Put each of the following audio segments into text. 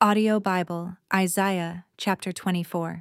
Audio Bible, Isaiah chapter 24.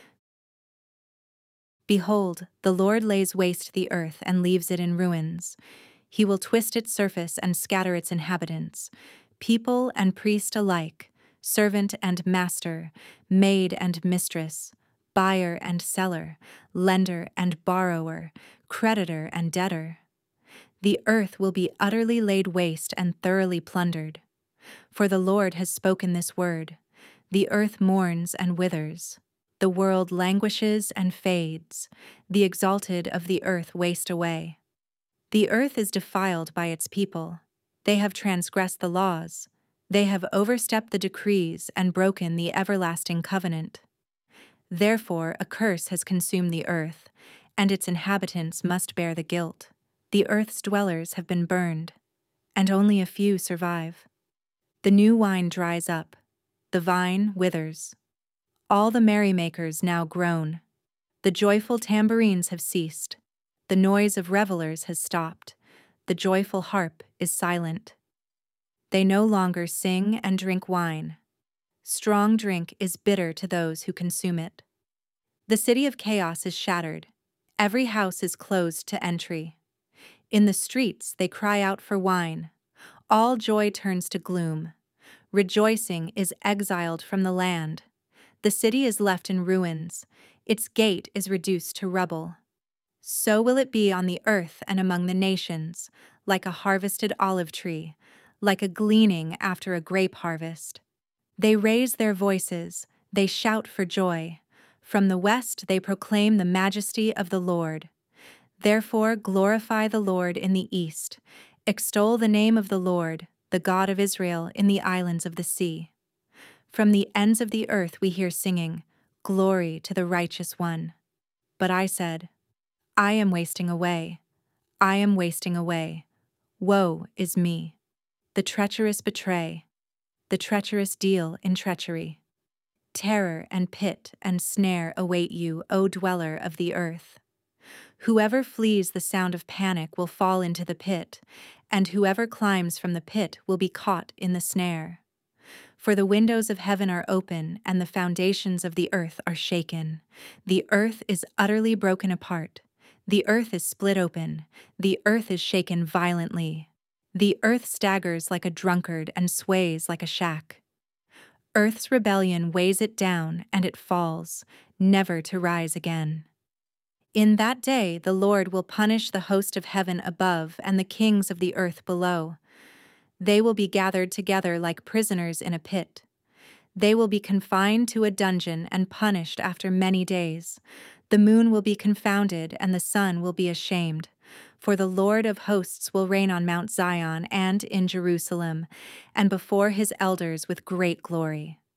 Behold, the Lord lays waste the earth and leaves it in ruins. He will twist its surface and scatter its inhabitants, people and priest alike, servant and master, maid and mistress, buyer and seller, lender and borrower, creditor and debtor. The earth will be utterly laid waste and thoroughly plundered. For the Lord has spoken this word. The earth mourns and withers. The world languishes and fades. The exalted of the earth waste away. The earth is defiled by its people. They have transgressed the laws. They have overstepped the decrees and broken the everlasting covenant. Therefore a curse has consumed the earth, and its inhabitants must bear the guilt. The earth's dwellers have been burned, and only a few survive. The new wine dries up, the vine withers. All the merrymakers now groan. The joyful tambourines have ceased. The noise of revelers has stopped. The joyful harp is silent. They no longer sing and drink wine. Strong drink is bitter to those who consume it. The city of chaos is shattered. Every house is closed to entry. In the streets they cry out for wine. All joy turns to gloom. Rejoicing is exiled from the land. The city is left in ruins. Its gate is reduced to rubble. So will it be on the earth and among the nations, like a harvested olive tree, like a gleaning after a grape harvest. They raise their voices, they shout for joy. From the west they proclaim the majesty of the Lord. Therefore glorify the Lord in the east. Extol the name of the Lord, the God of Israel, in the islands of the sea. From the ends of the earth we hear singing, "Glory to the righteous one." But I said, I am wasting away. I am wasting away. Woe is me. The treacherous betray. The treacherous deal in treachery. Terror and pit and snare await you, O dweller of the earth. Whoever flees the sound of panic will fall into the pit, and whoever climbs from the pit will be caught in the snare. For the windows of heaven are open, and the foundations of the earth are shaken. The earth is utterly broken apart. The earth is split open. The earth is shaken violently. The earth staggers like a drunkard and sways like a shack. Earth's rebellion weighs it down, and it falls, never to rise again. In that day the Lord will punish the host of heaven above and the kings of the earth below. They will be gathered together like prisoners in a pit. They will be confined to a dungeon and punished after many days. The moon will be confounded and the sun will be ashamed. For the Lord of hosts will reign on Mount Zion and in Jerusalem, and before his elders with great glory.